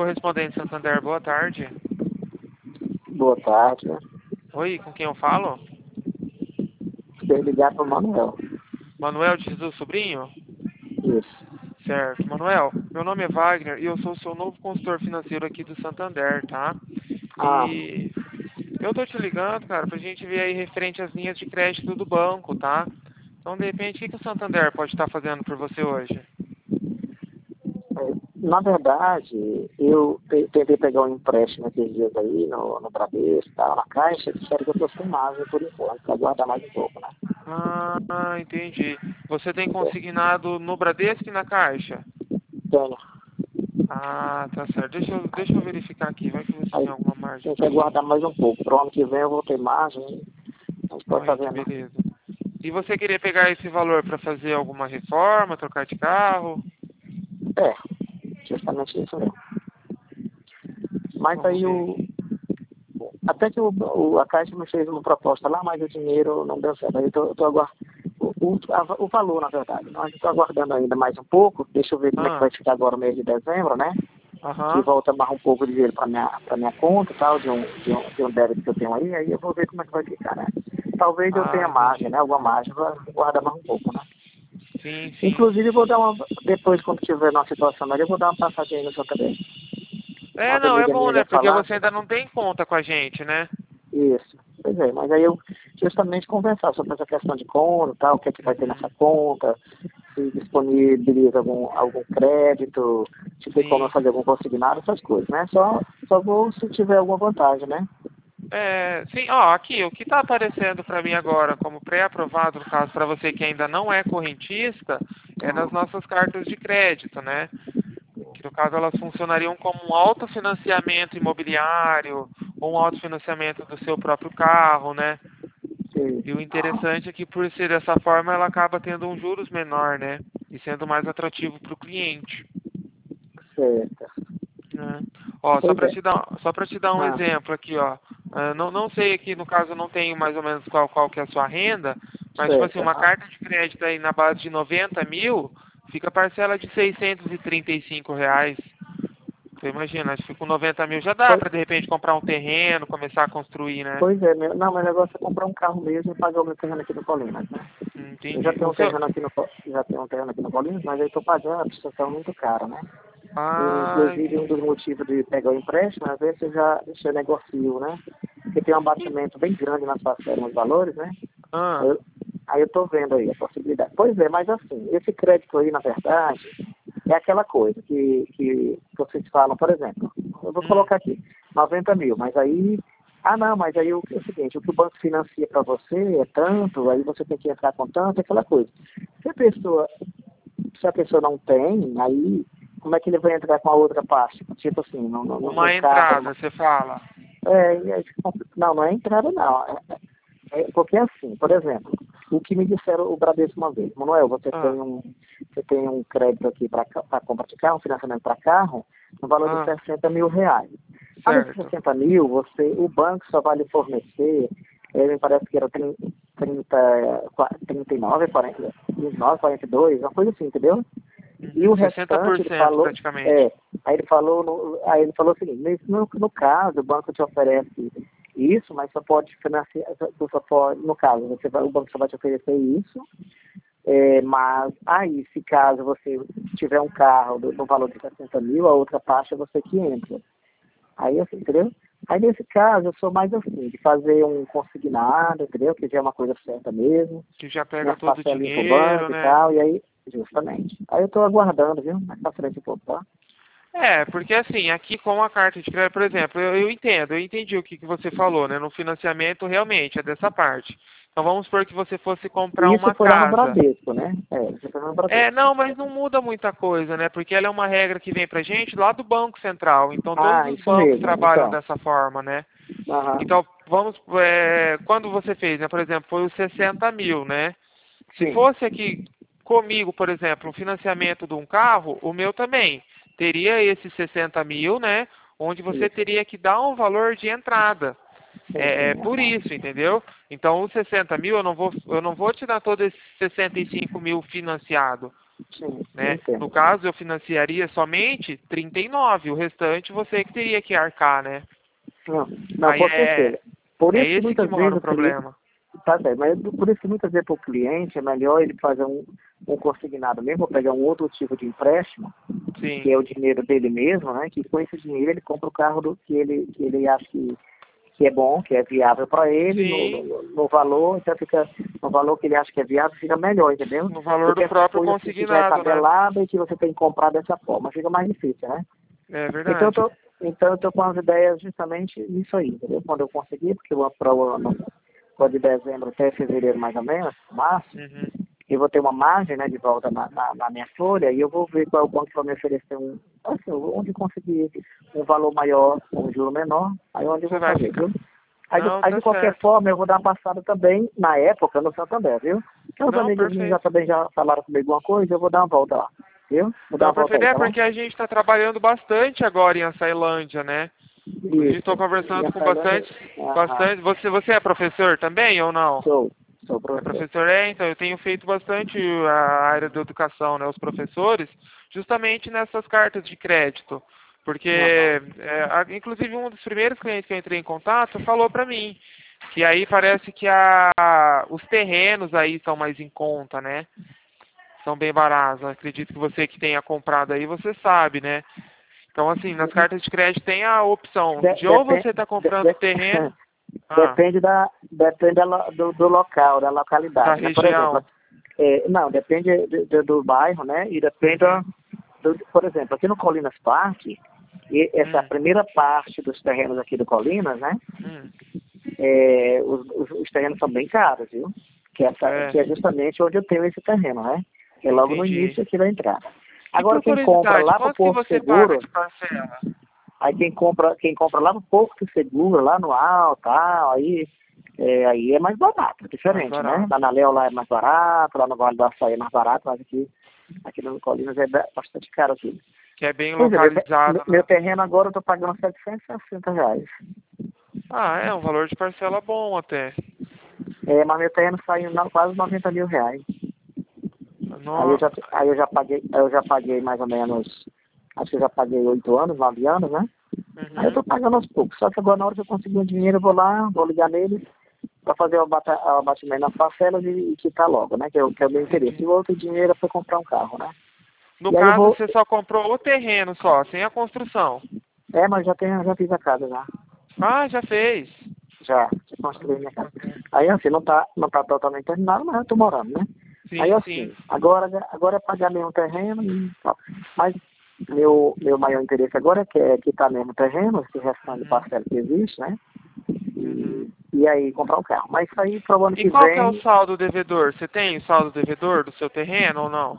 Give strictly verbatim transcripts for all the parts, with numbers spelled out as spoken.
correspondente Santander, boa tarde. Boa tarde, né? Oi, com quem eu falo? Você ligar para o Manuel. Manuel de Jesus Sobrinho? Isso. Certo. Manuel, meu nome é Wagner e eu sou o seu novo consultor financeiro aqui do Santander, tá? Ah, E eu tô te ligando, cara, pra gente ver aí referente às linhas de crédito do banco, tá? Então, de repente, o que, que o Santander pode estar fazendo por você hoje? é, na verdade, eu te- tentei pegar um empréstimo esses dias aí no, no Bradesco, tal, na Caixa, disseram que eu estou sem margem por enquanto, para aguardar mais um pouco, né? Ah, entendi. Você tem É, consignado no Bradesco e na Caixa? tenho. Ah, tá certo. Deixa eu, deixa eu verificar aqui, vai que você Aí tem alguma margem tem que pra mim. aguardar mais um pouco. Para o ano que vem eu vou ter margem, a gente pode Oi, estar que vendo. beleza. E você queria pegar esse valor para fazer alguma reforma, trocar de carro? É, justamente isso mesmo. Mas Vamos aí ver o. aqui. Até que o, o- a Caixa me fez uma proposta lá, mas o dinheiro não deu certo. Aí eu tô, eu tô aguardando. O, o, a- o valor, na verdade. Nós estamos aguardando ainda mais um pouco. Deixa eu ver como é que Ah, vai ficar agora o mês de dezembro, né? Que aham. volta mais um pouco de dinheiro para minha, para minha conta e tal, de um, de, um, de um débito que eu tenho aí. Aí eu vou ver como é que vai ficar, né? Talvez eu Ah, tenha margem, entendi. né? Alguma margem para guardar mais um pouco, né? Sim, sim. Inclusive, eu vou dar uma. Depois, quando tiver numa situação melhor, eu vou dar uma passadinha aí no seu também. É, Uma não, é amiga bom, minha né? já Porque falar. você ainda não tem conta com a gente, né? Isso. Pois é, mas aí eu justamente conversar sobre essa questão de conta, tal, o que é que vai ter nessa Uhum. conta, se disponibiliza algum, algum crédito, se tem como eu Sim. fazer algum consignado, essas coisas, né? Só, só vou se tiver alguma vantagem, né? É, sim, ó, aqui, o que está aparecendo para mim agora como pré-aprovado, no caso, para você que ainda não é correntista, é nas Hum, nossas cartas de crédito, né? Que no caso elas funcionariam como um autofinanciamento imobiliário ou um autofinanciamento do seu próprio carro, né? sim. E o Ah, interessante é que por ser dessa forma ela acaba tendo um juros menor, né? E sendo mais atrativo para o cliente, certo. né? Ó, só Pois para é. te dar, só para te dar um Ah, exemplo aqui, ó. Ah, não, não sei aqui, no caso eu não tenho mais ou menos qual, qual que é a sua renda, mas tipo assim, certo. uma Ah, carta de crédito aí na base de noventa mil, fica parcela de seiscentos e trinta e cinco reais. Você imagina, acho que com noventa mil já dá pois, para de repente comprar um terreno, começar a construir, né? pois é, meu, não, meu negócio é comprar um carro mesmo e pagar o meu terreno aqui no Colinas, né? Eu já Entendi. tenho O um seu... terreno aqui no, Co- já tenho um terreno aqui no Colinas, mas eu estou pagando a prestação muito cara, né? Ah, Inclusive, um dos entendi. motivos de pegar o empréstimo, às vezes eu já, já negocio, né? Porque tem um abatimento bem grande nas parcelas, nos valores, né? Aí Ah, eu, aí eu tô vendo aí a possibilidade. Pois é, mas assim, esse crédito aí, na verdade, é aquela coisa que, que vocês falam, por exemplo, eu vou hum, colocar aqui, noventa mil, mas aí, ah não, mas aí o, é o seguinte, o que o banco financia para você é tanto, aí você tem que entrar com tanto, é aquela coisa. Se a pessoa se a pessoa não tem, aí como é que ele vai entrar com a outra parte? Tipo assim, no, no, no uma carro. entrada, No, você fala. é, e aí fica compli- não, não é entrada, não. É, é- é porque assim, por exemplo, o que me disseram o Bradesco uma vez, Manuel, você Ah, tem um, você tem um crédito aqui para compra de carro, um financiamento para carro, no valor de ah, sessenta mil reais. Ah, desses certo. sessenta mil, você, o banco só vai lhe fornecer, eh, me parece que era trinta, trinta, trinta e nove, quarenta, vinte e nove, quarenta e dois, uma coisa assim, entendeu? E Uhum, o sessenta por restante, ele cento falou, praticamente. é, aí ele falou, no, aí ele falou o seguinte, nesse- no, no caso, o banco te oferece isso, mas só pode financiar, só só pode, no caso, você vai, o banco só vai te oferecer isso, é, mas aí, se caso você tiver um carro do- no valor de sessenta mil, a outra parte é você que entra. Aí, assim, entendeu? Aí, nesse caso, eu sou mais assim, de fazer um consignado, entendeu? Que já é uma coisa certa mesmo, Que já pega minhas todo o parcelinhas pro dinheiro, banco e né? tal, e aí, justamente. Aí eu tô aguardando, viu? Mais pra frente um pouco, tá? É, porque assim, aqui com a carta de crédito, por exemplo, eu, eu entendo, eu entendi o que, que você falou, né? No financiamento, realmente, é dessa parte. Então vamos supor que você fosse comprar E isso uma foi lá no casa. Bradesco, né? É, isso foi lá no É, Bradesco. não, mas não muda muita coisa, né? Porque ela é uma regra que vem pra gente lá do Banco Central. Então todos Ah, os isso bancos mesmo, trabalham então. dessa forma, né? Aham, Então, vamos, é, quando você fez, né? Por exemplo, foi os sessenta mil, né? Se sim. fosse aqui comigo, por exemplo, um financiamento de um carro, o meu também teria esses sessenta mil, né? Onde você Isso. teria que dar um valor de entrada. Sim, É, é sim, por aham. isso, entendeu? Então, os sessenta mil, eu não vou, eu não vou te dar todos esses sessenta e cinco mil financiado. Sim, né? entendo. No caso, eu financiaria somente trinta e nove, o restante você que teria que arcar, né? Não, não, Aí com é, certeza. Por é isso que esse que muitas mora vezes o o cliente, problema. tá certo, mas por isso que muitas vezes para o cliente é melhor ele fazer um, um consignado mesmo, ou pegar um outro tipo de empréstimo, Sim. que é o dinheiro dele mesmo, né? Que com esse dinheiro ele compra o carro do, que, ele, que ele acha que, que é bom, que é viável para ele, no, Sim, no, no valor, então fica no valor que ele acha que é viável, fica melhor, entendeu? no valor Do que do essas próprio coisas que já é consignado, né? tabelada e que você tem que comprar dessa forma, fica mais difícil, né? É Então eu verdade. tô, então eu tô com as ideias justamente nisso aí, entendeu? Quando eu conseguir, porque eu para o ano, de dezembro até fevereiro mais ou menos, março, Uhum. eu vou ter uma margem, né, de volta na, na, na minha folha e eu vou ver qual é o banco que vai me oferecer um, assim, onde conseguir um valor maior, um juro menor, aí onde eu Você vou vai fazer, ficar. viu? Aí, de- Não, aí tá de qualquer certo. forma eu vou dar uma passada também, na época, no Santander, viu? Porque os Não, amigos meus já perfeito. também já falaram comigo uma coisa, eu vou dar uma volta lá, viu? Vou dar Não, uma volta perfeito. aí, É tá bom? porque a gente está trabalhando bastante agora em Açailândia, né? Inclusive estou Isso. E conversando a com Tailândia, bastante, aham, bastante. Você, você é professor também ou não? sou, sou É professor. professor, é, então eu tenho feito bastante a área da educação, né, os professores, justamente nessas cartas de crédito, porque, Aham. é, a- inclusive um dos primeiros clientes que eu entrei em contato falou para mim que aí parece que a, os terrenos aí são mais em conta, né? São bem baratos. Eu acredito que você que tenha comprado aí, você sabe, né? Então, assim, nas cartas de crédito tem a opção De- de ou depen- você está de- comprando de- terreno, ah, depende da, depende da lo- do, do local, da da localidade, né? Por exemplo, região. é, não, depende do, do, do bairro, né? E depende, Uhum. do, por exemplo, aqui no Colinas Park, e essa Hum, primeira parte dos terrenos aqui do Colinas, né? hum, É, os, os, os terrenos são bem caros, viu? Que, essa, é, que é justamente onde eu tenho esse terreno, né? É logo no entendi. início aqui da entrada. E Agora por quem compra curiosidade, lá pro quanto que Porto você paga Seguro, de parcela? aí quem compra, quem compra lá no Porto Seguro, lá no alto, tal, aí, é, aí é mais barato, é Mais diferente, né? barato. Lá na Léo lá é mais barato, lá no Vale do Açaí é mais barato, mas aqui, aqui no Colinas é ba- bastante caro aqui. Que é bem Pois é, meu, te- localizado, meu meu né? terreno agora eu tô pagando setecentos e sessenta reais. Ah, é um valor de parcela bom até. É, mas meu terreno saiu na- quase noventa mil reais. Aí eu No... já, aí eu já paguei, aí eu já paguei mais ou menos, acho que eu já paguei oito anos, nove anos, né? Aí eu Uhum. tô pagando aos poucos. Só que agora na hora que eu conseguir um dinheiro, eu vou lá, vou ligar neles para fazer o abata- o abatimento nas parcelas e, e quitar logo, né? Que é, o- que é o meu interesse. Entendi. E o outro dinheiro é para comprar um carro, né? No E aí eu caso, vou, você só comprou o terreno só, sem a construção. é, mas já tenho, já fiz a casa já. Ah, já fez. Já, já construí minha casa. Aí assim, não tá, não tá totalmente terminado, mas eu tô morando, né? Aí Sim, sim. assim, agora, agora é pagar mesmo terreno e tal. Mas meu, meu maior interesse agora é que é quitar mesmo terreno, esse restante de Uhum. parcela que existe, né? Uhum. E, e aí comprar um carro. Mas isso aí para o ano E que qual que é o vem, saldo devedor? Você tem o saldo devedor do seu terreno ou não?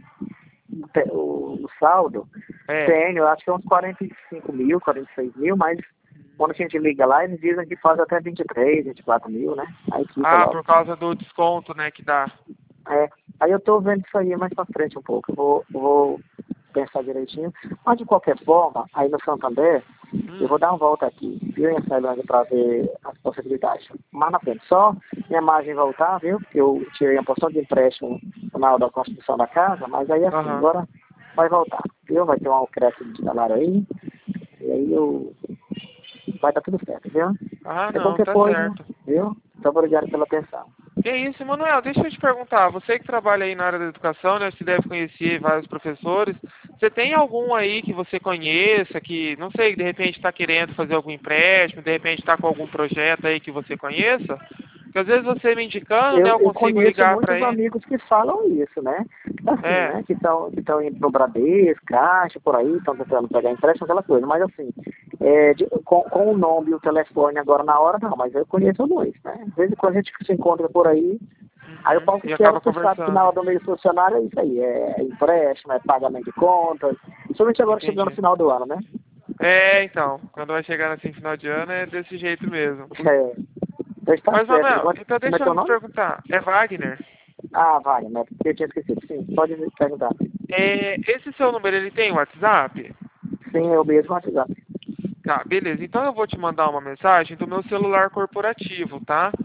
te- o, o saldo, É. tenho, eu acho que é uns quarenta e cinco mil, quarenta e seis mil, mas quando a gente liga lá, eles dizem que faz até vinte e três, vinte e quatro mil, né? Aí quita Ah, logo. por causa do desconto, né, que dá. É, aí eu tô vendo isso aí mais pra frente um pouco. Eu vou, vou pensar direitinho. Mas de qualquer forma, aí no Santander, eu vou Hum. dar uma volta aqui, viu, em Ceilândia, para ver as possibilidades. Mas na frente, só minha margem voltar, viu? Porque eu tirei uma porção de empréstimo na hora da construção da casa, mas aí assim, Aham. agora vai voltar, viu? Vai ter um acréscimo de salário aí, e aí eu vai dar tudo certo, viu? Ah, É não, qualquer tá coisa, certo. viu? Muito obrigado pela atenção. Que isso, Manuel, deixa eu te perguntar, você que trabalha aí na área da educação, né, você deve conhecer vários professores, você tem algum aí que você conheça, que, não sei, de repente está querendo fazer algum empréstimo, de repente está com algum projeto aí que você conheça? Porque às vezes você me indicando, né, Eu, eu eu consigo conheço ligar para muitos ele. amigos que falam isso, né? Assim, É, né? Que estão que estão indo pro Bradesco, Caixa, por aí, estão tentando pegar empréstimo, aquela coisa. Mas assim, é, de- com, com o nome e o telefone agora na hora, não. Mas eu conheço muitos, né? Às vezes quando a gente se encontra por aí, aí eu uhum, falo que e quero, acaba você sabe que na conversando. hora do meio funcionário é isso aí. É empréstimo, é pagamento de contas. Principalmente agora chegando no Entendi. final do ano, né? É, então, quando vai chegar assim, final de ano, é desse jeito mesmo. É, então está Mas, certo. Manuel, Como então é deixa teu eu te nome? perguntar, é Wagner? Ah, vale, né? Porque eu tinha esquecido. Sim, pode me perguntar. É, esse seu número, ele tem WhatsApp? Sim, eu mesmo WhatsApp. Tá, beleza. Então eu vou te mandar uma mensagem do meu celular corporativo, tá?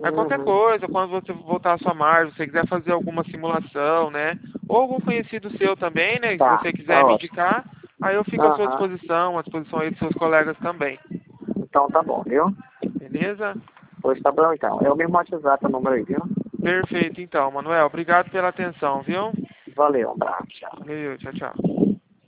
Mas qualquer Uhum. coisa, quando você voltar à sua margem, se você quiser fazer alguma simulação, né? Ou algum conhecido seu também, né? Se Tá, você tá quiser me ótimo. indicar, aí eu fico à sua Aham. disposição, à disposição aí dos seus colegas também. Então tá bom, viu? Beleza? Pois tá bom então. É o mesmo WhatsApp o número aí, viu? Perfeito, então, Manuel. Obrigado pela atenção, viu? Valeu, um abraço, tchau. Valeu, tchau, tchau.